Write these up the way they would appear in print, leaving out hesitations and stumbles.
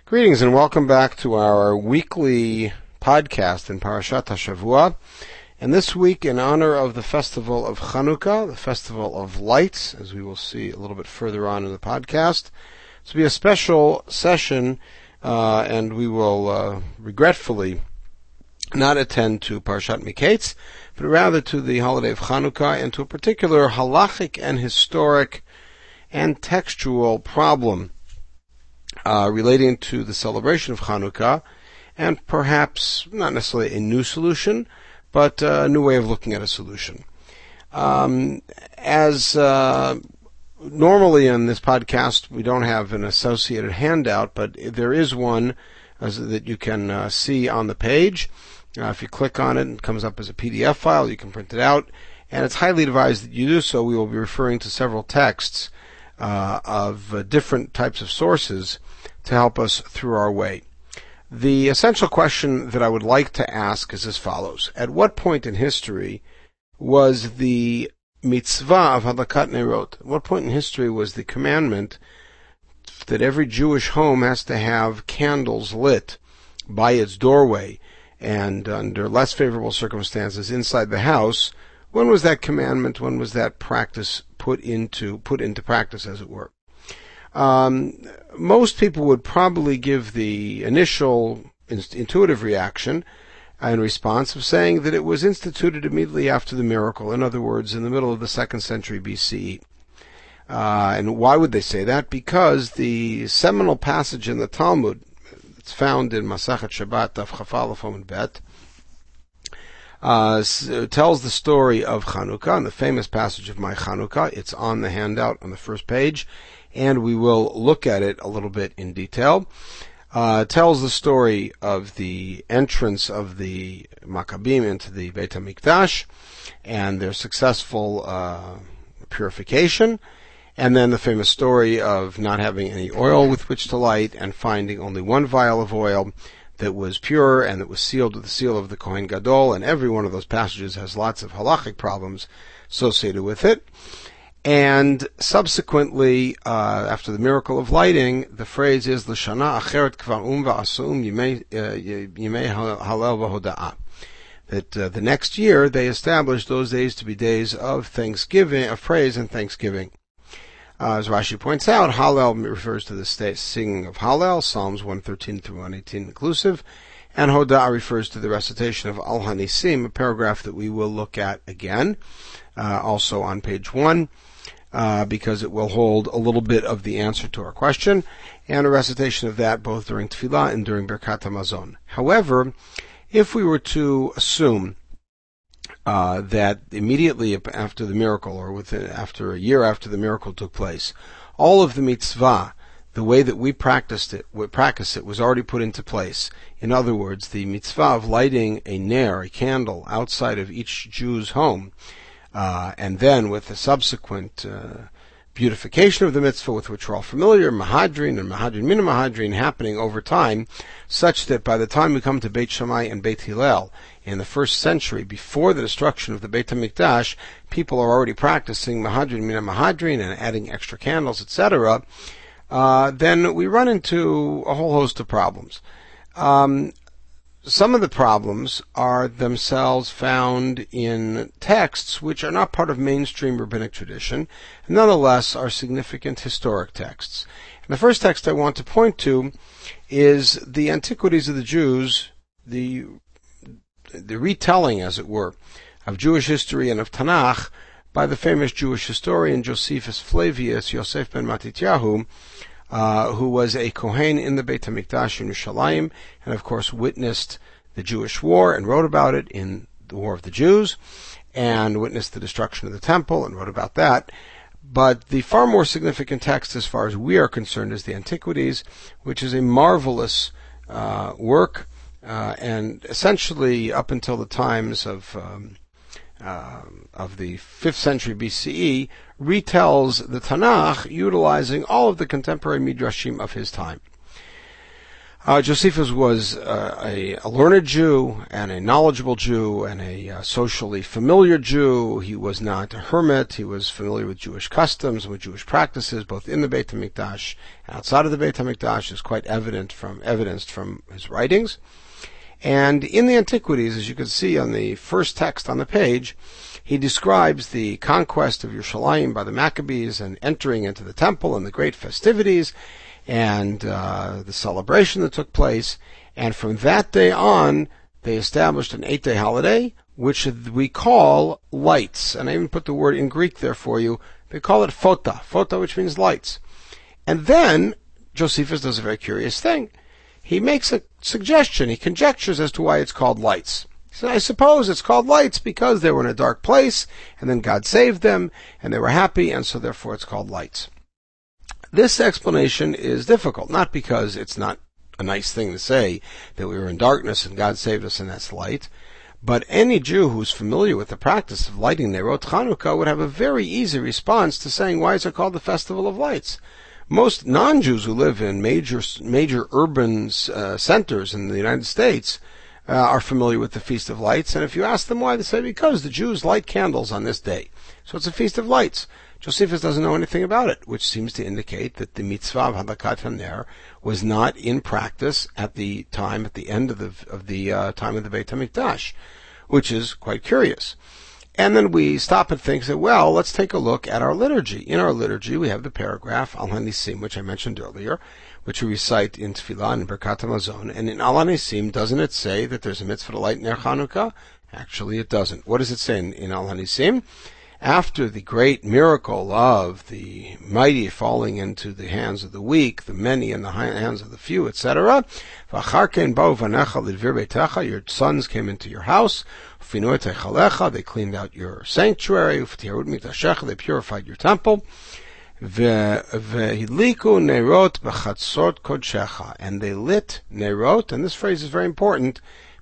Greetings and welcome back to our weekly podcast in Parashat HaShavua. And this week, in honor of the festival of Chanukah, the festival of lights, as we will see a little bit further on in the podcast, this will be a special session, and we will regretfully not attend to Parashat Miketz, but rather to the holiday of Chanukah and to a particular halachic and historic and textual problem relating to the celebration of Chanukah, and perhaps not necessarily a new solution, but a new way of looking at a solution. As normally in this podcast, we don't have an associated handout, but there is one that you can see on the page. If you click on it, it comes up as a PDF file. You can print it out, and it's highly advised that you do so. We will be referring to several texts of different types of sources to help us through our way. The essential question that I would like to ask is as follows. At what point in history was the mitzvah of Hadlakat Nerot? At what point in history was the commandment that every Jewish home has to have candles lit by its doorway and under less favorable circumstances inside the house? When was that commandment, when was that practice put into practice, as it were? Most people would probably give the initial intuitive reaction in response of saying that it was instituted immediately after the miracle, in other words, in the middle of the 2nd century BCE. And why would they say that? Because the seminal passage in the Talmud, it's found in Masachet Shabbat, Daf Chaf Aleph Amud Bet, tells the story of Chanukah, and the famous passage of My Chanukah. It's on the handout on the first page, and we will look at it a little bit in detail. It tells the story of the entrance of the Maccabim into the Beit HaMikdash and their successful purification, and then the famous story of not having any oil with which to light and finding only one vial of oil that was pure and that was sealed with the seal of the Kohen Gadol, and every one of those passages has lots of halachic problems associated with it. And subsequently, after the miracle of lighting, the phrase is L'shana acheret kvar va'asum yimei halel v'hoda'ah. That the next year they established those days to be days of thanksgiving, of praise and thanksgiving. As Rashi points out, Hallel refers to the singing of Hallel, Psalms 113 through 118 inclusive, and Hoda'ah refers to the recitation of Al Hanisim, a paragraph that we will look at again, also on page 1, because it will hold a little bit of the answer to our question, and a recitation of that both during Tefillah and during Birkat HaMazon. However, if we were to assume that immediately after the miracle, or after a year after the miracle took place, all of the mitzvah, the way that we practice it, was already put into place. In other words, the mitzvah of lighting a ner, a candle, outside of each Jew's home, and then with the subsequent beautification of the mitzvah with which we're all familiar, Mahadrin and Mahadrin Min Mahadrin, happening over time, such that by the time we come to Beit Shammai and Beit Hillel in the 1st century, before the destruction of the Beit HaMikdash, people are already practicing Mahadrin Min Mahadrin and adding extra candles, etc., then we run into a whole host of problems. Some of the problems are themselves found in texts which are not part of mainstream rabbinic tradition, and nonetheless are significant historic texts. And the first text I want to point to is the Antiquities of the Jews, the retelling, as it were, of Jewish history and of Tanakh by the famous Jewish historian Josephus Flavius Yosef ben Matityahu, who was a Kohen in the Beit HaMikdash in Yerushalayim, and of course witnessed the Jewish war and wrote about it in the War of the Jews, and witnessed the destruction of the temple and wrote about that. But the far more significant text as far as we are concerned is the Antiquities, which is a marvelous work, and essentially up until the times of the 5th century BCE, retells the Tanakh utilizing all of the contemporary midrashim of his time. Josephus was a learned Jew and a knowledgeable Jew and a socially familiar Jew. He was not a hermit. He was familiar with Jewish customs and with Jewish practices, both in the Beit HaMikdash and outside of the Beit HaMikdash, is quite evidenced from his writings. And in the Antiquities, as you can see on the first text on the page, he describes the conquest of Yerushalayim by the Maccabees and entering into the temple and the great festivities and the celebration that took place. And from that day on, they established an 8-day holiday, which we call lights. And I even put the word in Greek there for you. They call it phota, which means lights. And then Josephus does a very curious thing. He makes a suggestion. He conjectures as to why it's called lights. He said, I suppose it's called lights because they were in a dark place, and then God saved them, and they were happy, and so therefore it's called lights. This explanation is difficult, not because it's not a nice thing to say that we were in darkness and God saved us and that's light, but any Jew who's familiar with the practice of lighting Nerot Chanukah would have a very easy response to saying, why is it called the Festival of Lights? Most non-Jews who live in major urban centers in the United States are familiar with the Feast of Lights, and if you ask them why, they say because the Jews light candles on this day. So it's a Feast of Lights. Josephus doesn't know anything about it, which seems to indicate that the mitzvah of Hadlakat HaNer was not in practice at the end of the time of the Beit HaMikdash, which is quite curious. And then we stop and think that, well, let's take a look at our liturgy. In our liturgy, we have the paragraph Al HaNisim, which I mentioned earlier, which we recite in Tefillah and Birkat HaMazon. And in Al HaNisim, doesn't it say that there's a mitzvah to light Ner Chanukah? Actually, it doesn't. What does it say in Al HaNisim? After the great miracle of the mighty falling into the hands of the weak, the many in the hands of the few, etc., your sons came into your house, they cleaned out your sanctuary, they purified your temple, and they lit nerot, and this phrase is very important,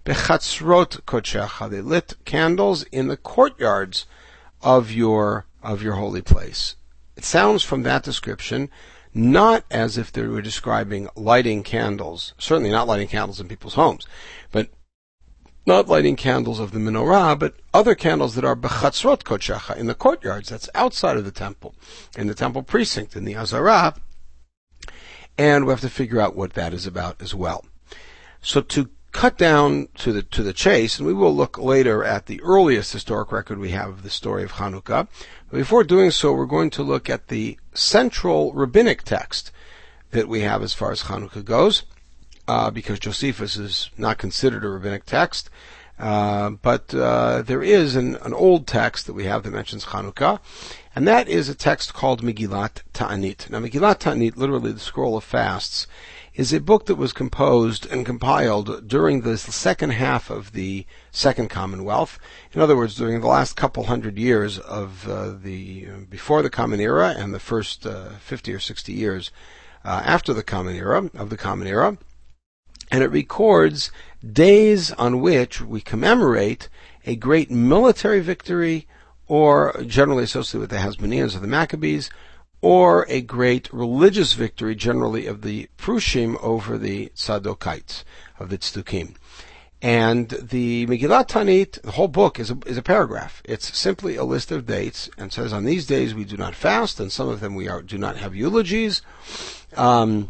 they lit candles in the courtyards of your holy place. It sounds from that description not as if they were describing lighting candles, certainly not lighting candles in people's homes, but not lighting candles of the menorah, but other candles that are bechatzrot kodshecha, in the courtyards, that's outside of the temple, in the temple precinct, in the Azarah, and we have to figure out what that is about as well. So to cut down to the chase, and we will look later at the earliest historic record we have of the story of Chanukah. But before doing so, we're going to look at the central rabbinic text that we have as far as Chanukah goes, because Josephus is not considered a rabbinic text, but there is an old text that we have that mentions Chanukah, and that is a text called Megillat Ta'anit. Now, Megillat Ta'anit, literally the Scroll of Fasts, is a book that was composed and compiled during the second half of the Second Commonwealth. In other words, during the last couple hundred years of before the Common Era and the first 50 or 60 years after the Common Era, and it records days on which we commemorate a great military victory, or generally associated with the Hasmoneans or the Maccabees, or a great religious victory, generally of the Prushim over the Tzadokites, of the Tzdukim. And the Megillat Ta'anit, the whole book, is a paragraph. It's simply a list of dates, and says on these days we do not fast, and some of them we do not have eulogies. And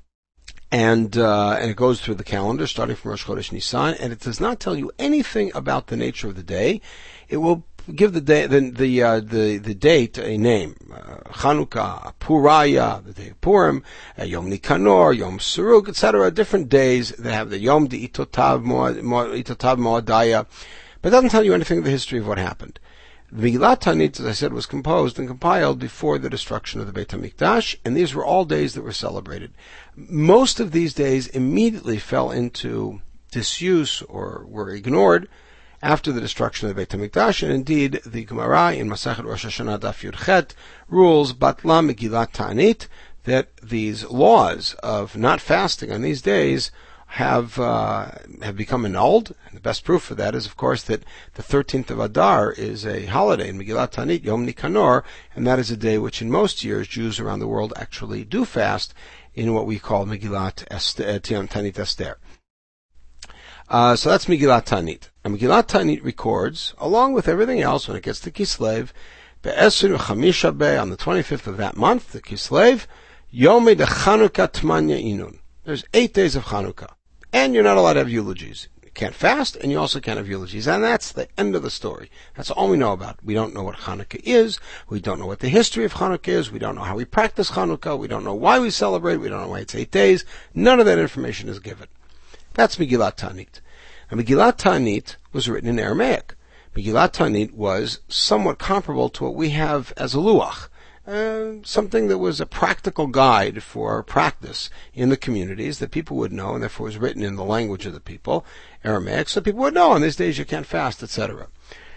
it goes through the calendar, starting from Rosh Chodesh Nisan, and it does not tell you anything about the nature of the day. It will give the day, the date a name. Chanukah, Puraya, the day of Purim, Yom Nikanor, Yom Suruk, etc. Different days that have the Yom de Itotav Moadaya, but it doesn't tell you anything of the history of what happened. The Megillat Ta'anit, as I said, was composed and compiled before the destruction of the Beit HaMikdash, and these were all days that were celebrated. Most of these days immediately fell into disuse or were ignored after the destruction of the Beit HaMikdash, and indeed the Gemara in Masechet Rosh Hashanah Daf Yud Chet rules Batla Megillat Ta'anit, that these laws of not fasting on these days have become annulled. And the best proof for that is, of course, that the 13th of Adar is a holiday in Megillat Ta'anit, Yom Nikanor, and that is a day which in most years Jews around the world actually do fast in what we call Megillat Ta'anit Esther. So that's Megillat Ta'anit. And Megillat Ta'anit records, along with everything else, when it gets to Kislev, Be'esrin Chamisha Be, on the 25th of that month, the Kislev, Yomei de Chanukah Tmanya Inun. There's 8 days of Chanukah. And you're not allowed to have eulogies. You can't fast, and you also can't have eulogies. And that's the end of the story. That's all we know about. We don't know what Chanukah is. We don't know what the history of Chanukah is. We don't know how we practice Chanukah. We don't know why we celebrate. We don't know why it's 8 days. None of that information is given. That's Megillat Ta'anit. And Megillat Ta'anit was written in Aramaic. Megillat Ta'anit was somewhat comparable to what we have as a Luach. Something that was a practical guide for practice in the communities that people would know, and therefore was written in the language of the people, Aramaic, so people would know in these days you can't fast, etc.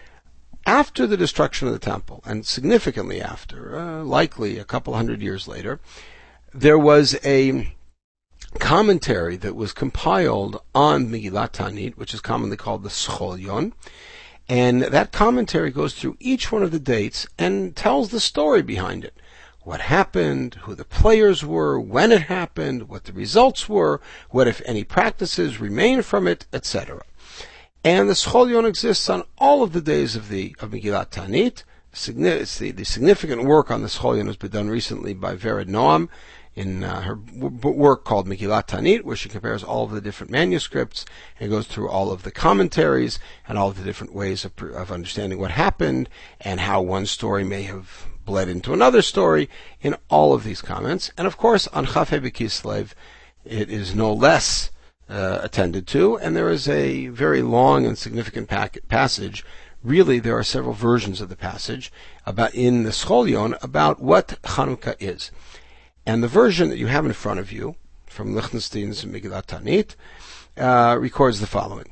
After the destruction of the temple, and significantly after, likely a couple hundred years later, there was a commentary that was compiled on Megillat Ta'anit, which is commonly called the Scholion. And that commentary goes through each one of the dates and tells the story behind it. What happened, who the players were, when it happened, what the results were, what if any practices remain from it, etc. And the Scholion exists on all of the days of Megillat Ta'anit. The significant work on the Scholion has been done recently by Vered Noam in her work called Megillat Ta'anit, where she compares all of the different manuscripts and goes through all of the commentaries and all of the different ways of understanding what happened and how one story may have bled into another story in all of these comments. And of course, on Chaf Hei B'Kislev, it is no less attended to, and there is a very long and significant passage. Really, there are several versions of the passage in the Scholion about what Chanukah is. And the version that you have in front of you, from Lichtenstein's Megillat Ta'anit, records the following.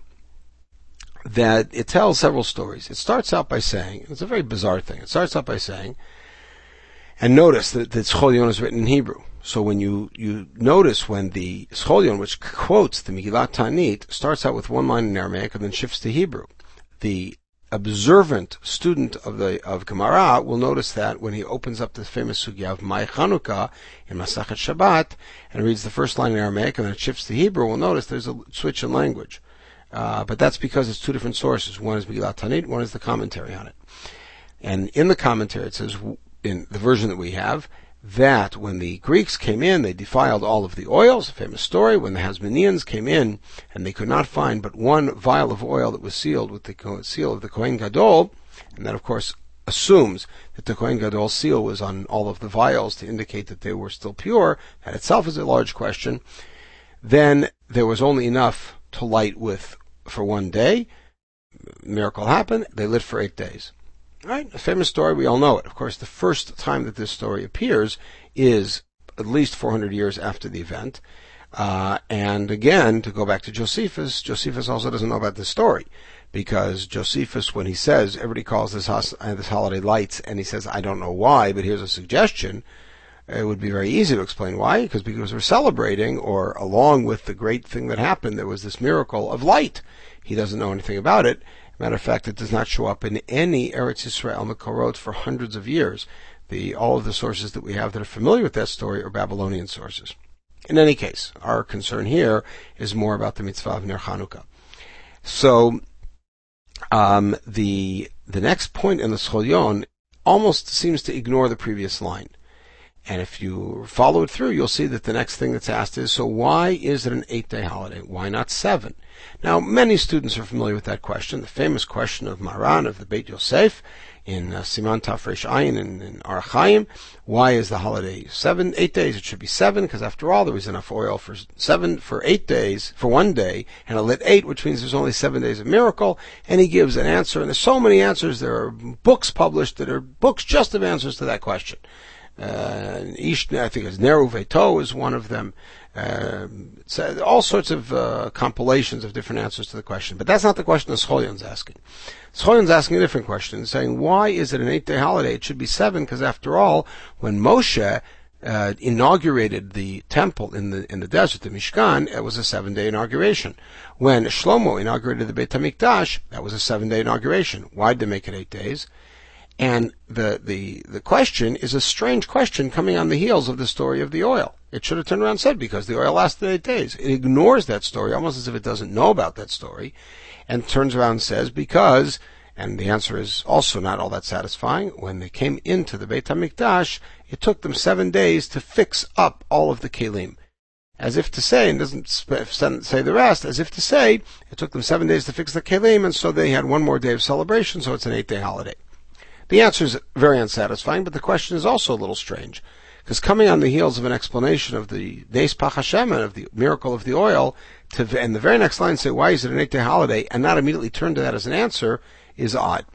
That it tells several stories. It starts out by saying, it's a very bizarre thing, it starts out by saying, and notice that the Scholion is written in Hebrew. So when you notice when the Scholion, which quotes the Megillat Ta'anit, starts out with one line in Aramaic and then shifts to Hebrew, the observant student of Gemara will notice that when he opens up the famous sugya of Mai Chanukah in Masachet Shabbat and reads the first line in Aramaic and then it shifts to Hebrew, will notice there's a switch in language. But that's because it's two different sources. One is Megillat Ta'anit, one is the commentary on it. And in the commentary it says, in the version that we have, that when the Greeks came in, they defiled all of the oils, a famous story. When the Hasmoneans came in, and they could not find but one vial of oil that was sealed with the seal of the Kohen Gadol, and that of course assumes that the Kohen Gadol seal was on all of the vials to indicate that they were still pure, that itself is a large question, then there was only enough to light with for one day. Miracle happened, they lit for 8 days. Right? A famous story, we all know it. Of course, the first time that this story appears is at least 400 years after the event. And again, to go back to Josephus also doesn't know about this story. Because Josephus, when he says, everybody calls this holiday lights, and he says, I don't know why, but here's a suggestion, it would be very easy to explain why. Because we're celebrating, or along with the great thing that happened, there was this miracle of light. He doesn't know anything about it. Matter of fact, it does not show up in any Eretz Yisrael Mekorot for hundreds of years. All of the sources that we have that are familiar with that story are Babylonian sources. In any case, our concern here is more about the mitzvah of Ner Chanukah. So, the next point in the Scholion almost seems to ignore the previous line. And if you follow it through, you'll see that the next thing that's asked is, so why is it an 8-day holiday? Why not 7? Now, many students are familiar with that question, the famous question of Maran, of the Beit Yosef, in Siman Tafresh Ayin in Ar Chaim. Why is the holiday 8 days? It should be 7, because after all, there was enough oil for 8 days, for one day, and it lit 8, which means there's only 7 days of miracle. And he gives an answer, and there's so many answers. There are books published that are books just of answers to that question. I think it's Neru Veto is one of them. All sorts of compilations of different answers to the question. But that's not the question the Scholion's asking. Scholion's asking a different question, saying, why is it an 8-day holiday? It should be 7, because after all, when Moshe inaugurated the temple in the desert, the Mishkan, it was a 7-day inauguration. When Shlomo inaugurated the Beit HaMikdash, that was a 7-day inauguration. Why did they make it 8 days? And the question is a strange question coming on the heels of the story of the oil. It should have turned around and said, because the oil lasted 8 days. It ignores that story, almost as if it doesn't know about that story, and turns around and says, because, and the answer is also not all that satisfying, when they came into the Beit HaMikdash, it took them 7 days to fix up all of the kelim. As if to say, and doesn't say the rest, as if to say, it took them 7 days to fix the kelim, and so they had one more day of celebration, so it's an 8-day holiday. The answer is very unsatisfying, but the question is also a little strange, because coming on the heels of an explanation of the Nes Pach Hashem, of the miracle of the oil, and the very next line say, why is it an 8-day holiday, and not immediately turn to that as an answer, is odd.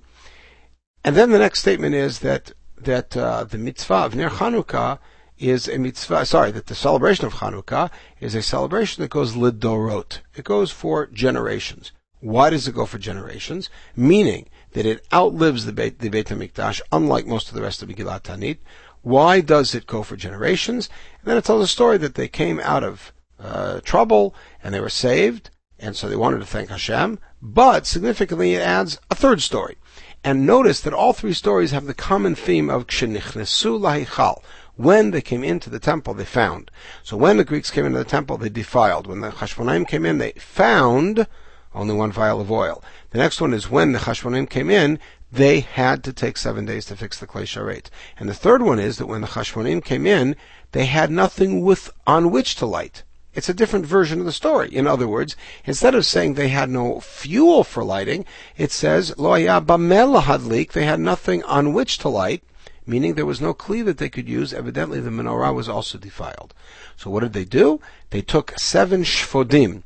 And then the next statement is that the mitzvah of Ner Chanukah is a mitzvah, that the celebration of Chanukah is a celebration that goes lidorot. It goes for generations. Why does it go for generations? Meaning that it outlives the Beit HaMikdash, unlike most of the rest of Megillat Tanit. Why does it go for generations? And then it tells a story that they came out of trouble and they were saved, and so they wanted to thank Hashem. But significantly, it adds a third story. And notice that all three stories have the common theme of Kshenichnesu lahichal. When they came into the temple, they found. So when the Greeks came into the temple, they defiled. When the Chashmonaim came in, they found only one vial of oil. The next one is when the Chashmonaim came in, they had to take 7 days to fix the Klei Sharet. And the third one is that when the Chashmonaim came in, they had nothing on which to light. It's a different version of the story. In other words, instead of saying they had no fuel for lighting, it says, Lo haya bameh lahadlik, they had nothing on which to light, meaning there was no kli that they could use. Evidently, the menorah was also defiled. So what did they do? They took 7 shfodim,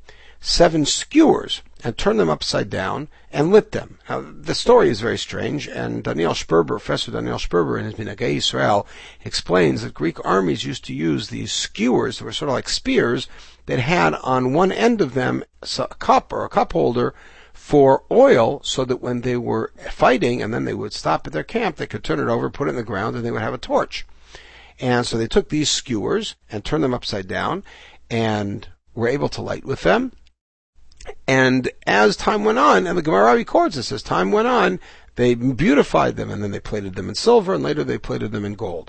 7 skewers, and turned them upside down and lit them. Now, the story is very strange, and Professor Daniel Sperber, in his Minhagei Yisrael, explains that Greek armies used to use these skewers that were sort of like spears that had on one end of them a cup or a cup holder for oil, so that when they were fighting and then they would stop at their camp, they could turn it over, put it in the ground, and they would have a torch. And so they took these skewers and turned them upside down and were able to light with them. And as time went on, and the Gemara records this, as time went on, they beautified them, and then they plated them in silver, and later they plated them in gold.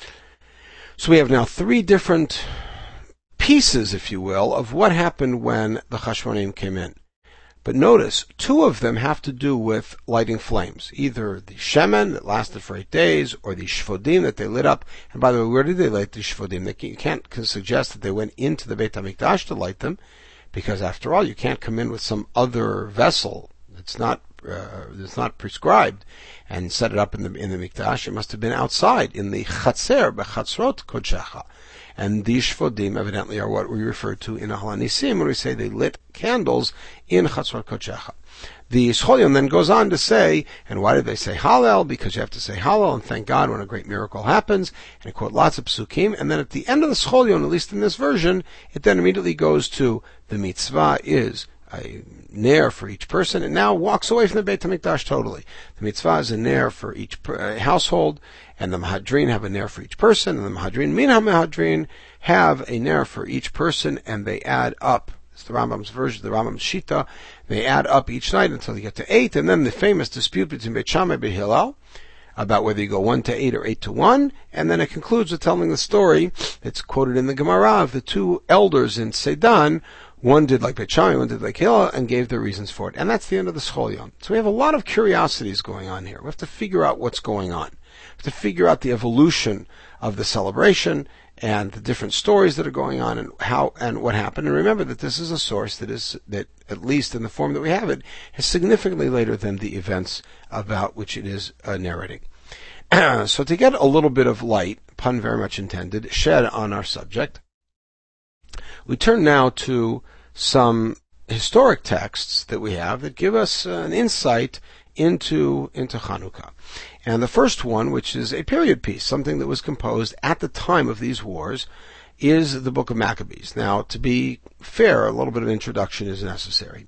So we have now 3 different pieces, if you will, of what happened when the Chashmonaim came in. But notice, 2 of them have to do with lighting flames. Either the shemen that lasted for 8 days, or the shfodim that they lit up. And by the way, where did they light the shfodim? You can't suggest that they went into the Beit HaMikdash to light them, because after all, you can't come in with some other vessel that's not prescribed and set it up in the Mikdash. It must have been outside in the Chatzer, Bechatzrot Kodshecha. And these shfodim evidently are what we refer to in Ahal Nisim when we say they lit candles in Chatzrot Kodshecha. The Scholion then goes on to say, and why did they say Hallel? Because you have to say Hallel and thank God when a great miracle happens, and it quote lots of psukim, and then at the end of the Scholion, at least in this version, it then immediately goes to the mitzvah is a ner for each person, and now walks away from the Beit HaMikdash totally. The mitzvah is a ner for each household, and the Mahadrin have a ner for each person, and the Mahadrin min ha-Mahadrin have a ner for each person, and they add up. It's the Rambam's version, the Rambam's Shita. They add up each night until you get to 8, and then the famous dispute between Beit Shammai and Beit Hillel about whether you go 1 to 8 or 8 to 1, and then it concludes with telling the story that's quoted in the Gemara of the 2 elders in Sedan. One did like Beit Shammai, one did like Hillel, and gave their reasons for it. And that's the end of the Scholion. So we have a lot of curiosities going on here. We have to figure out what's going on. We have to figure out the evolution of the celebration and the different stories that are going on and how and what happened. And remember that this is a source that at least in the form that we have it, is significantly later than the events about which it is narrating. So to get a little bit of light, pun very much intended, shed on our subject, we turn now to some historic texts that we have that give us an insight into Chanukah. And the first one, which is a period piece, something that was composed at the time of these wars, is the Book of Maccabees. Now, to be fair, a little bit of introduction is necessary.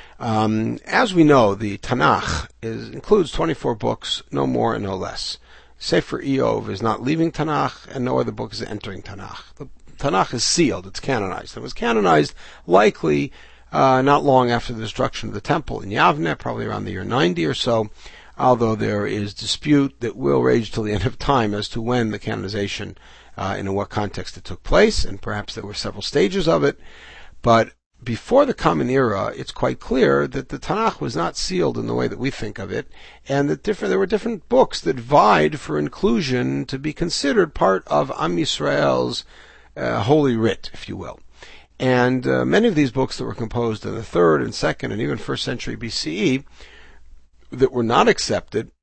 As we know, the Tanakh includes 24 books, no more and no less. Sefer Eov is not leaving Tanakh, and no other book is entering Tanakh. The Tanakh is sealed, it's canonized. It was canonized likely not long after the destruction of the temple in Yavne, probably around the year 90 or so, although there is dispute that will rage till the end of time as to when the canonization and in what context it took place, and perhaps there were several stages of it. But before the Common Era, it's quite clear that the Tanakh was not sealed in the way that we think of it, and that there were different books that vied for inclusion to be considered part of Am Yisrael's Holy Writ, if you will. And many of these books that were composed in the 3rd and 2nd and even 1st century BCE that were not accepted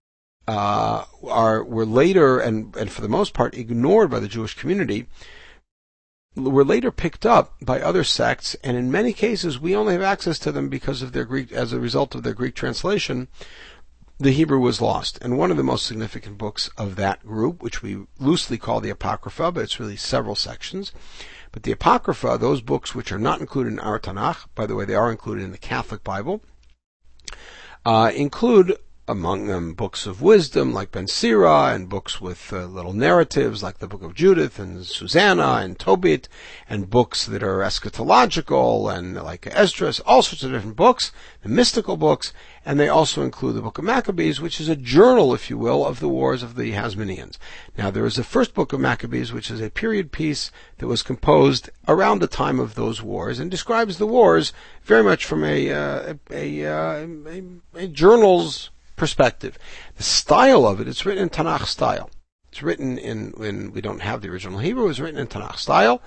were later, and for the most part, ignored by the Jewish community, were later picked up by other sects, and in many cases we only have access to them because of their Greek, as a result of their Greek translation. The Hebrew was lost. And one of the most significant books of that group, which we loosely call the Apocrypha, but it's really several sections, but the Apocrypha, those books which are not included in our Tanakh, by the way, they are included in the Catholic Bible, include among them books of wisdom like Ben Sira, and books with little narratives like the Book of Judith and Susanna and Tobit, and books that are eschatological and like Esdras, all sorts of different books, the mystical books, and they also include the Book of Maccabees, which is a journal, if you will, of the wars of the Hasmoneans. Now, there is the first book of Maccabees, which is a period piece that was composed around the time of those wars and describes the wars very much from a journal's perspective. The style of it, it's written in Tanakh style. It's written in we don't have the original Hebrew, it's written in Tanakh style,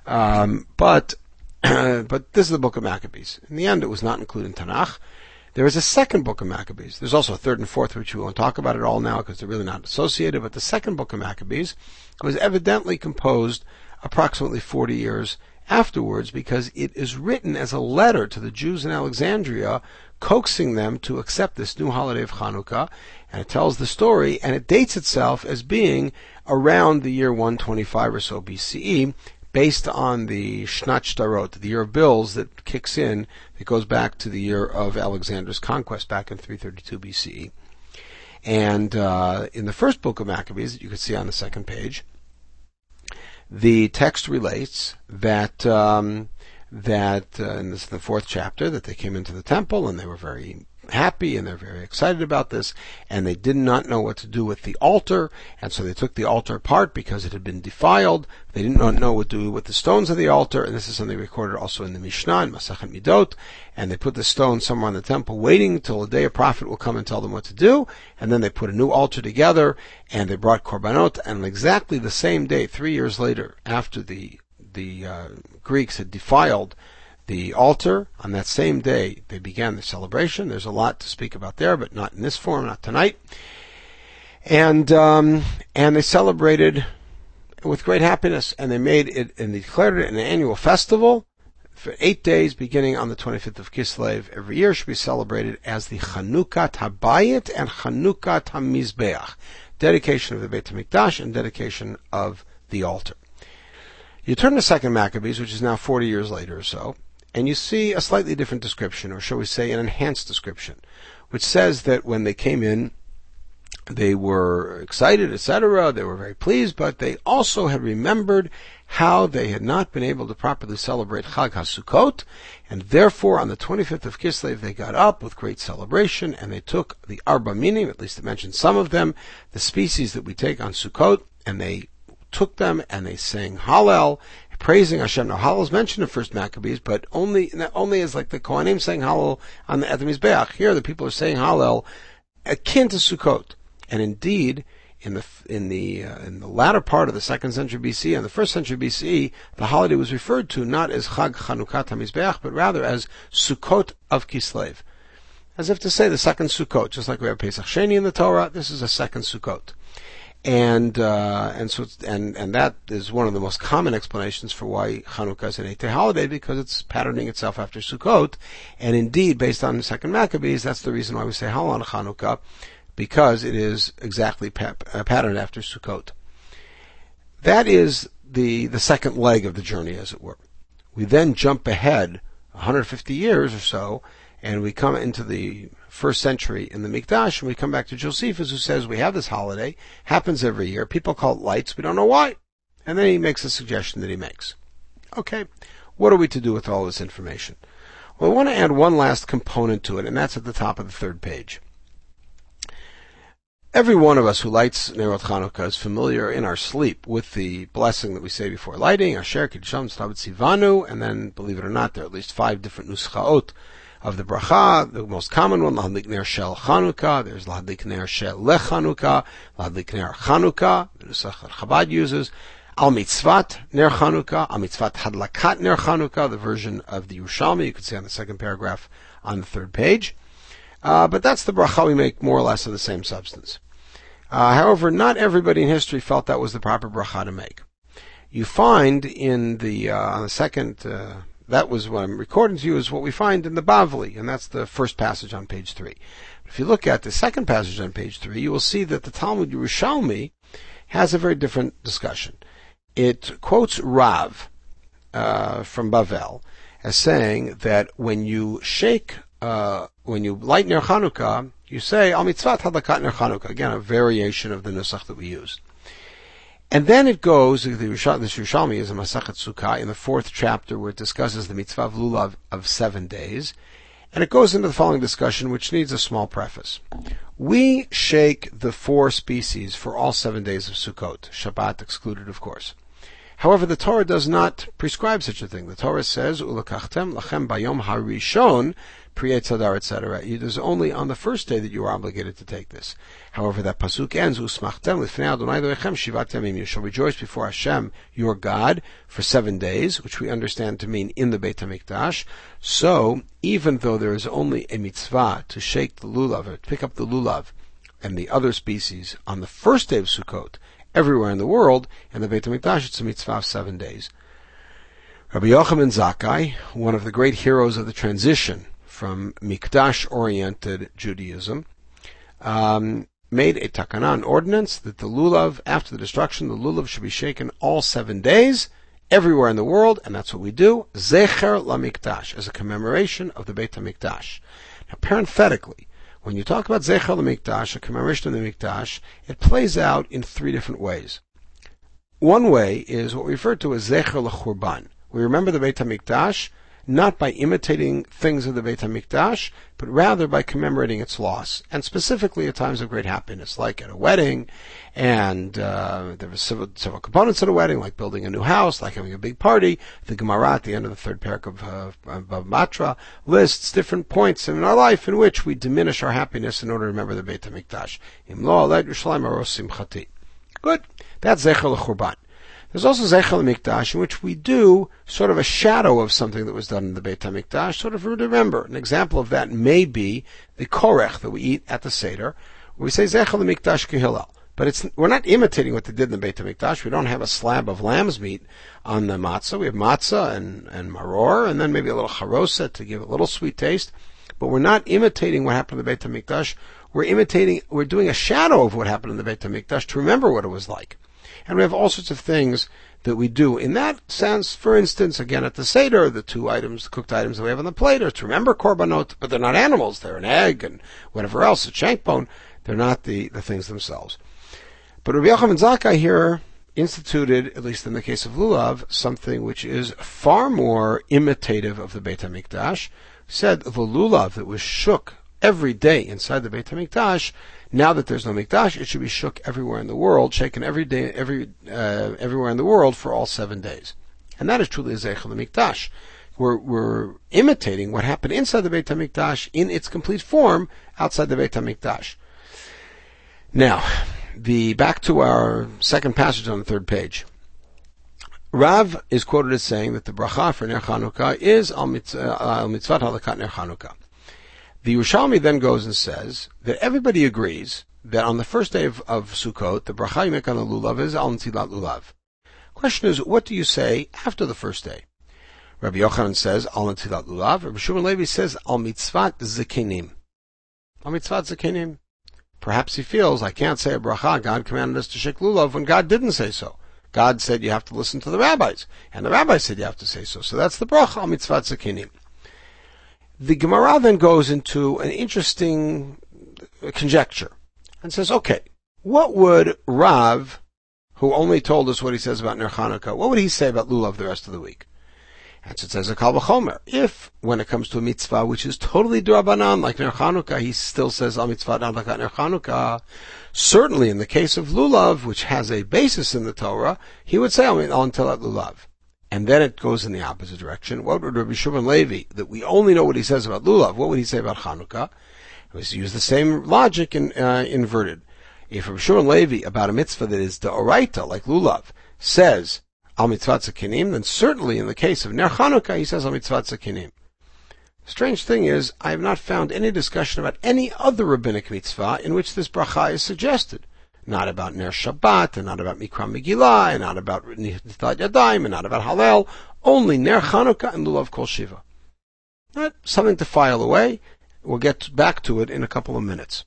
but this is the Book of Maccabees. In the end, it was not included in Tanakh. There is a second book of Maccabees. There's also a 3rd and 4th, which we won't talk about at all now because they're really not associated, but the second book of Maccabees was evidently composed approximately 40 years afterwards, because it is written as a letter to the Jews in Alexandria, coaxing them to accept this new holiday of Chanukah, and it tells the story, and it dates itself as being around the year 125 or so BCE, based on the Shnat Shtarot, the year of bills that kicks in, that goes back to the year of Alexander's conquest back in 332 BCE. And in the first book of Maccabees, that you can see on the second page, the text relates that in the 4th chapter, that they came into the temple and they were very happy and they're very excited about this, and they did not know what to do with the altar, and so they took the altar apart because it had been defiled. They did not know what to do with the stones of the altar, and this is something recorded also in the Mishnah, in Masachet Midot, and they put the stone somewhere in the temple, waiting until a day a prophet will come and tell them what to do, and then they put a new altar together, and they brought korbanot, and on exactly the same day, 3 years later, after the Greeks had defiled the altar, on that same day they began the celebration. There's a lot to speak about there, but not in this forum, not tonight. And they celebrated with great happiness, and they made it, and they declared it an annual festival for 8 days, beginning on the 25th of Kislev. Every year should be celebrated as the Chanukah Habayit and Chanukah HaMizbeach, dedication of the Beit HaMikdash and dedication of the altar. You turn to 2nd Maccabees, which is now 40 years later or so, and you see a slightly different description, or shall we say an enhanced description, which says that when they came in, they were excited, etc., they were very pleased, but they also had remembered how they had not been able to properly celebrate Chag HaSukkot, and therefore on the 25th of Kislev they got up with great celebration, and they took the Arba Minim, at least it mentioned some of them, the species that we take on Sukkot, and they took them and they sang Hallel, praising Hashem. Now, Hallel is mentioned in First Maccabees, but only as like the Kohanim saying Hallel on the Mizbeach. Here, the people are saying Hallel akin to Sukkot, and indeed, in the latter part of the 2nd century BC and the 1st century BCE, the holiday was referred to not as Chag Chanukat HaMizbeach, but rather as Sukkot of Kislev, as if to say the second Sukkot, just like we have Pesach Sheni in the Torah. This is a second Sukkot. And that is one of the most common explanations for why Chanukah is an 8-day holiday, because it's patterning itself after Sukkot. And indeed, based on the 2nd Maccabees, that's the reason why we say Hallel on Chanukah, because it is exactly patterned after Sukkot. That is the second leg of the journey, as it were. We then jump ahead 150 years or so, and we come into the 1st century in the Mikdash, and we come back to Josephus, who says we have this holiday, happens every year, people call it lights, we don't know why. And then he makes a suggestion that he makes. Okay, what are we to do with all this information? Well, I want to add one last component to it, and that's at the top of the 3rd page. Every one of us who lights Nerot Chanukah is familiar in our sleep with the blessing that we say before lighting, Asher Kidsham Tzlavet Sivanu, and then, believe it or not, there are at least 5 different nuschaot of the bracha. The most common one, Lahadlik Ner Shel Chanukah. There's Lahadlik Ner Shel Lechanukah, Lahadlik Ner Chanukah, the nusach that Chabad uses. Al Mitzvat Ner Chanukah, Al Mitzvat Hadlakat Ner Chanukah, the version of the Yerushalmi, you can see on the second paragraph on the 3rd page. But that's the bracha we make more or less of the same substance. However, not everybody in history felt that was the proper bracha to make. You find in the, on the second, that was what I'm recording to you, is what we find in the Bavli, and that's the first passage on page 3. If you look at the second passage on page 3, you will see that the Talmud Yerushalmi has a very different discussion. It quotes Rav, from Bavel, as saying that when you when you light Ner Chanukah, you say, Al Mitzvat Hadlakat Ner Chanukah. Again, a variation of the nusach that we use. And then it goes, this Yerushalmi is a Masachet Sukkah in the 4th chapter where it discusses the mitzvah of lulav of 7 days. And it goes into the following discussion, which needs a small preface. We shake the 4 species for all 7 days of Sukkot, Shabbat excluded, of course. However, the Torah does not prescribe such a thing. The Torah says, Ulekachtem lachem bayom harishon, priyet tzadar, etc. It is only on the first day that you are obligated to take this. However, that pasuk ends, Usmachtem lifnei Adonai Elohechem shivat yamim. You shall rejoice before Hashem, your God, for 7 days, which we understand to mean in the Beit HaMikdash. So, even though there is only a mitzvah to shake the lulav, or to pick up the lulav, and the other species on the first day of Sukkot, everywhere in the world, in the Beit HaMikdash, it's a mitzvah of 7 days. Rabbi Yochanan Zakkai, one of the great heroes of the transition from Mikdash-oriented Judaism, made a takana, an ordinance, that the lulav, after the destruction, the lulav should be shaken all 7 days, everywhere in the world, and that's what we do, Zecher LaMikdash, as a commemoration of the Beit HaMikdash. Now, parenthetically, when you talk about Zecher LaMikdash, a commemoration of the Mikdash, it plays out in 3 different ways. One way is what we refer to as Zecher LaChurban. We remember the Beit HaMikdash not by imitating things of the Beit HaMikdash, but rather by commemorating its loss, and specifically at times of great happiness, like at a wedding, and there were several components of a wedding, like building a new house, like having a big party. The Gemara at the end of the 3rd parak of Bava Batra lists different points in our life in which we diminish our happiness in order to remember the Beit HaMikdash. Im lo aled Yerushalayim aros simchati. Good. That's Zecher LeChurban. There's also Zecher LeMikdash, in which we do sort of a shadow of something that was done in the Beit HaMikdash, sort of to remember. An example of that may be the korech that we eat at the Seder, where we say Zecher LeMikdash Kehillel. But we're not imitating what they did in the Beit HaMikdash. We don't have a slab of lamb's meat on the matzah. We have matzah and maror, and then maybe a little charoset to give it a little sweet taste. But we're not imitating what happened in the Beit HaMikdash. We're doing a shadow of what happened in the Beit HaMikdash to remember what it was like. And we have all sorts of things that we do in that sense. For instance, again at the Seder, the 2 items, the cooked items that we have on the plate are to remember korbanot, but they're not animals. They're an egg and whatever else, a shank bone. They're not the things themselves. But Rabbi Yochanan Zakkai here instituted, at least in the case of lulav, something which is far more imitative of the Beit HaMikdash. He said the lulav that was shook every day inside the Beit HaMikdash, now that there's no Mikdash, it should be shook everywhere in the world, shaken every day, everywhere in the world for all 7 days. And that is truly a Zecher LeMikdash. We're imitating what happened inside the Beit HaMikdash in its complete form outside the Beit HaMikdash. Now, back to our second passage on the 3rd page. Rav is quoted as saying that the bracha for Ner Chanukah is al mitzvat halakat Ner Chanukah. The Yerushalmi then goes and says that everybody agrees that on the first day of Sukkot, the bracha you make on the lulav is al netilat lulav. Question is, what do you say after the first day? Rabbi Yochanan says al netilat lulav. Rabbi Shimon Levi says al mitzvat zekenim. Al mitzvat zekenim. Perhaps he feels, I can't say a bracha, God commanded us to shake lulav when God didn't say so. God said you have to listen to the rabbis, and the rabbis said you have to say so. So that's the bracha al mitzvat zekenim. The Gemara then goes into an interesting conjecture and says, okay, what would Rav, who only told us what he says about Ner Chanukah, what would he say about lulav the rest of the week? And so it says a kal v'chomer. If, when it comes to a mitzvah which is totally d'Rabbanan, like Ner Chanukah, he still says al mitzvah adlakat Ner Chanukah, certainly in the case of lulav, which has a basis in the Torah, he would say al ntilat lulav. And then it goes in the opposite direction. What would Rabbi Shimon Levi, that we only know what he says about lulav, what would he say about Chanukah? He was use the same logic in, inverted. If Rabbi Shimon Levi, about a mitzvah that is d'oraita, like lulav, says al mitzvah tzakinim, then certainly in the case of Ner Chanukah, he says al mitzvah tzakinim. Strange thing is, I have not found any discussion about any other rabbinic mitzvah in which this bracha is suggested. Not about Ner Shabbat, and not about Mikra Megillah, and not about Nitilat Yadayim, and not about Hallel. Only Ner Chanukah and Lulav Kol Shiva. Not something to file away. We'll get back to it in a couple of minutes.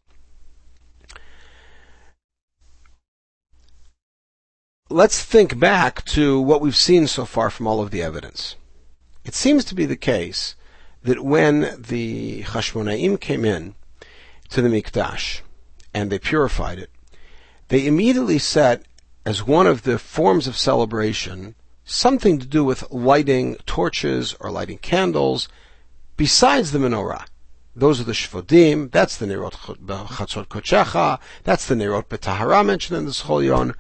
Let's think back to what we've seen so far from all of the evidence. It seems to be the case that when the Chashmonaim came in to the Mikdash and they purified it, they immediately set as one of the forms of celebration something to do with lighting torches or lighting candles besides the menorah. Those are the shvodim, that's the Nerot Chatzot Kochecha, that's the Nerot B'Tahara mentioned in the Scholion,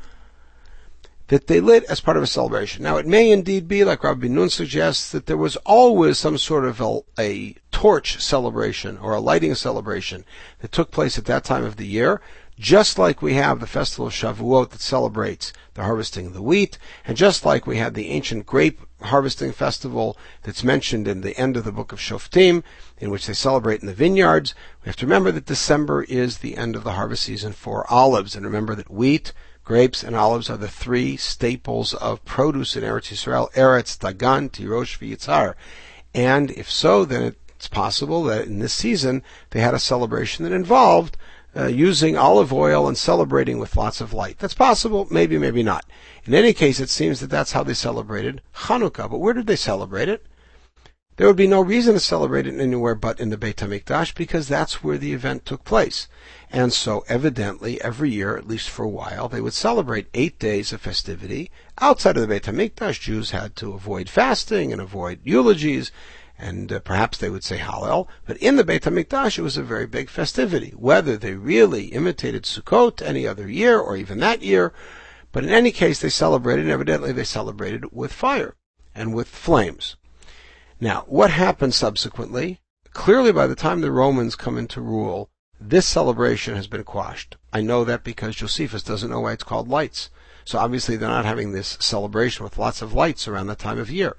that they lit as part of a celebration. Now, it may indeed be, like Rabbi Nun suggests, that there was always some sort of a torch celebration or a lighting celebration that took place at that time of the year, just like we have the festival of Shavuot that celebrates the harvesting of the wheat, and just like we had the ancient grape harvesting festival that's mentioned in the end of the book of Shoftim, in which they celebrate in the vineyards. We have to remember that December is the end of the harvest season for olives, and remember that wheat, grapes, and olives are the three staples of produce in Eretz Yisrael: Eretz, Dagan, Tirosh, V'Yitzhar. And if so, then it's possible that in this season they had a celebration that involved using olive oil and celebrating with lots of light. That's possible, maybe, maybe not. In any case, it seems that that's how they celebrated Chanukah. But where did they celebrate it? There would be no reason to celebrate it anywhere but in the Beit HaMikdash, because that's where the event took place. And so, evidently, every year, at least for a while, they would celebrate 8 days of festivity. Outside of the Beit HaMikdash, Jews had to avoid fasting and avoid eulogies, and perhaps they would say Hallel. But in the Beit HaMikdash, it was a very big festivity. Whether they really imitated Sukkot any other year, or even that year, but in any case, they celebrated, and evidently they celebrated with fire and with flames. Now, what happened subsequently? Clearly, by the time the Romans come into rule, this celebration has been quashed. I know that because Josephus doesn't know why it's called lights. So obviously they're not having this celebration with lots of lights around that time of year.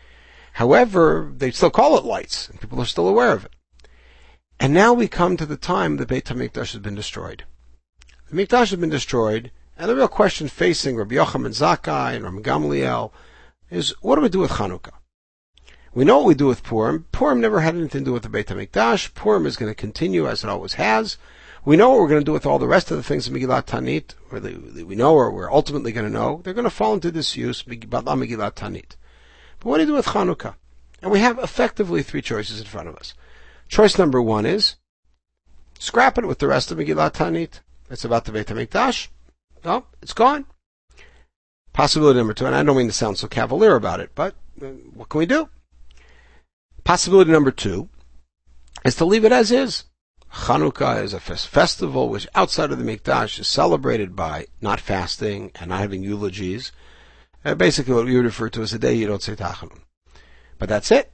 However, they still call it lights, and people are still aware of it. And now we come to the time the Beit HaMikdash has been destroyed. The Mikdash has been destroyed, and the real question facing Rabbi Yochanan ben Zakkai and Rabbi Gamliel is, what do we do with Chanukah? We know what we do with Purim. Purim never had anything to do with the Beit HaMikdash. Purim is going to continue as it always has. We know what we're going to do with all the rest of the things in Megillat Tanit, or we know, or we're ultimately going to know. They're going to fall into disuse, Megillat Tanit. But what do you do with Chanukah? And we have effectively three choices in front of us. Choice number one is, scrap it with the rest of Megillat Tanit. It's about the Beit HaMikdash. No, it's gone. Possibility number two, and I don't mean to sound so cavalier about it, but what can we do? Possibility number two is to leave it as is. Chanukah is a festival which outside of the Mikdash is celebrated by not fasting and not having eulogies. Basically what we would refer to as a day you don't say Tachanun. But that's it.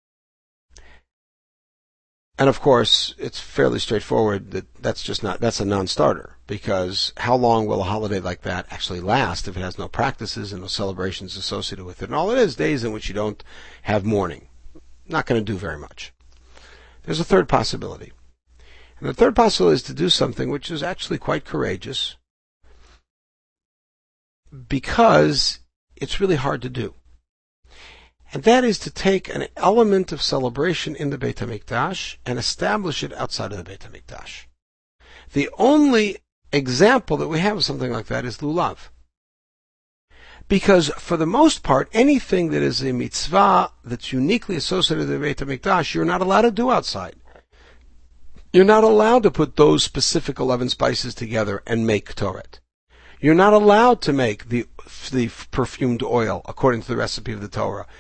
And of course, it's fairly straightforward that that's a non-starter, because how long will a holiday like that actually last if it has no practices and no celebrations associated with it? And all it is, days in which you don't have mourning. Not going to do very much. There's a third possibility. And the third possibility is to do something which is actually quite courageous, because it's really hard to do. And that is to take an element of celebration in the Beit HaMikdash and establish it outside of the Beit HaMikdash. The only example that we have of something like that is Lulav. Because for the most part, anything that is a mitzvah that's uniquely associated with the Beit HaMikdash, you're not allowed to do outside. You're not allowed to put those specific 11 spices together and make Ketoret. You're not allowed to make the perfumed oil according to the recipe of the Torah.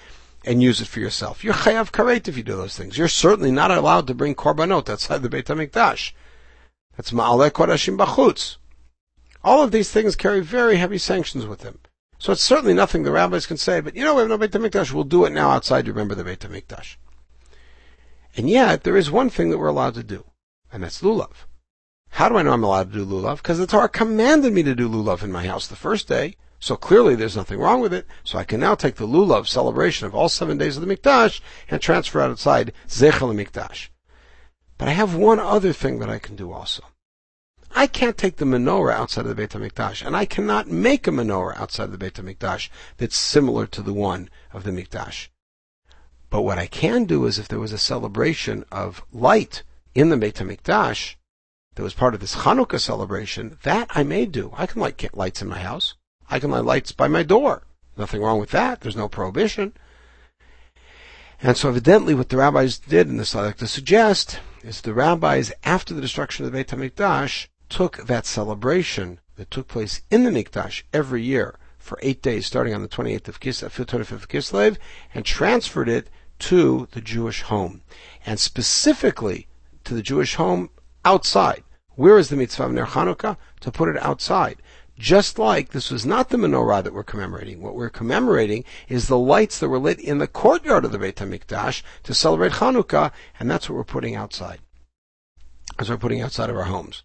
and use it for yourself. You're chayav karet if you do those things. You're certainly not allowed to bring korbanot outside the Beit HaMikdash. That's ma'aleh kodashim bachutz. All of these things carry very heavy sanctions with them. So it's certainly nothing the rabbis can say, but we have no Beit HaMikdash, we'll do it now outside, remember the Beit HaMikdash. And yet, there is one thing that we're allowed to do, and that's lulav. How do I know I'm allowed to do lulav? Because the Torah commanded me to do lulav in my house the first day. So clearly there's nothing wrong with it. So I can now take the lulav celebration of all 7 days of the Mikdash and transfer it outside Zeichel Mikdash. But I have one other thing that I can do also. I can't take the menorah outside of the Beit HaMikdash, and I cannot make a menorah outside of the Beit HaMikdash that's similar to the one of the Mikdash. But what I can do is if there was a celebration of light in the Beit HaMikdash that was part of this Chanukah celebration, that I may do. I can light lights in my house. I can light lights by my door. Nothing wrong with that. There's no prohibition. And so evidently what the rabbis did, and this I like to suggest, is the rabbis, after the destruction of the Beit HaMikdash, took that celebration that took place in the Mikdash every year for 8 days, starting on the 25th of Kislev, and transferred it to the Jewish home. And specifically to the Jewish home outside. Where is the mitzvah of Ner Chanukah? To put it outside. Just like this was not the menorah that we're commemorating. What we're commemorating is the lights that were lit in the courtyard of the Beit HaMikdash to celebrate Chanukah, and that's what we're putting outside. As we're putting outside of our homes.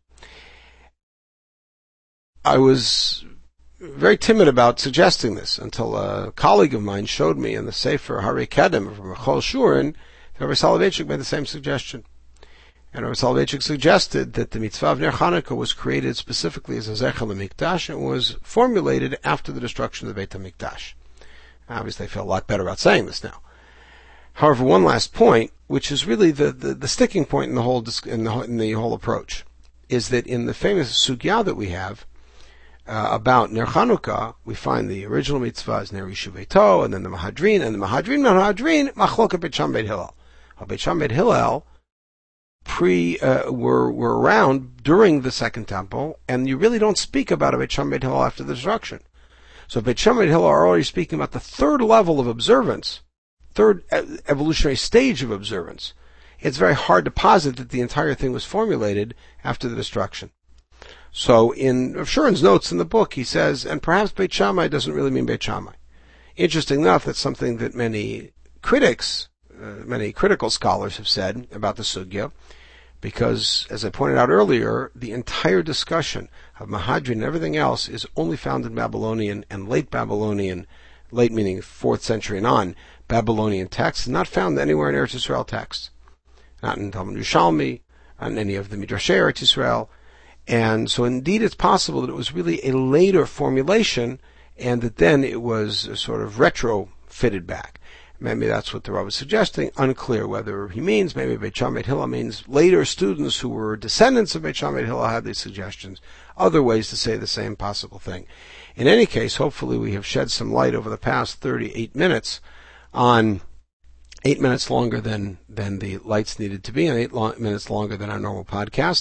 I was very timid about suggesting this until a colleague of mine showed me in the Sefer Hari Kedem from Chol Shurin that Rabbi Soloveitchik made the same suggestion. And Rabbi Soloveitchik suggested that the mitzvah of Ner Chanukah was created specifically as a Zeichel HaMikdash and was formulated after the destruction of the Beit HaMikdash. Obviously, I feel a lot better about saying this now. However, one last point, which is really the sticking point in the whole approach, is that in the famous sugya that we have about Ner Chanukah, we find the original mitzvah is Ner Yishuv Beito, and then the Mahadrin, Machloket Beit Shammai Beit Hillel. Beit Shammai Beit Hillel were around during the Second Temple, and you really don't speak about a Beit Shammai Beit Hillel after the destruction. So Beit Shammai Beit Hillel are already speaking about the third level of observance, third evolutionary stage of observance. It's very hard to posit that the entire thing was formulated after the destruction. So in Rav Shuren's notes in the book, he says, and perhaps Beit Shammai doesn't really mean Beit Shammai. Interesting enough, that's something that many critical scholars have said about the sugya, because, as I pointed out earlier, the entire discussion of Mahadrin and everything else is only found in Babylonian and late meaning 4th century and on, Babylonian texts, not found anywhere in Eretz Yisrael texts. Not in Talmud Yerushalmi, not in any of the Midrashei Eretz Yisrael. And so indeed it's possible that it was really a later formulation and that then it was sort of retrofitted back. Maybe that's what the Rav is suggesting. Unclear whether he means, maybe Beit Shammai Beit Hillel means later students who were descendants of Beit Shammai Beit Hillel had these suggestions. Other ways to say the same possible thing. In any case, hopefully we have shed some light over the past 38 minutes on 8 minutes longer than the lights needed to be and 8 minutes longer than our normal podcast.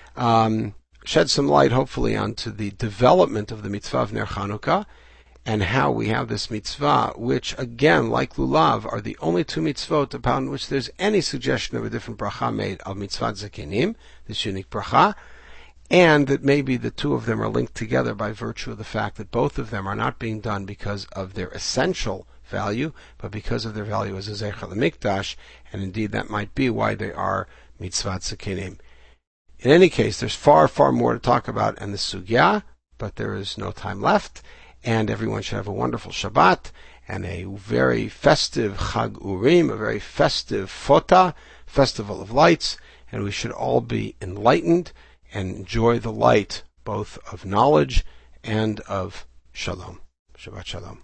Shed some light hopefully onto the development of the mitzvah of Ner Chanukah, and how we have this mitzvah, which again, like lulav, are the only two mitzvot upon which there's any suggestion of a different bracha made of mitzvat zakenim, this unique bracha, and that maybe the two of them are linked together by virtue of the fact that both of them are not being done because of their essential value, but because of their value as a Zeichel HaMikdash, and indeed that might be why they are mitzvat zakenim. In any case, there's far, far more to talk about in the sugya, but there is no time left. And everyone should have a wonderful Shabbat and a very festive Chag Urim, a very festive Fota, Festival of Lights, and we should all be enlightened and enjoy the light both of knowledge and of Shalom. Shabbat Shalom.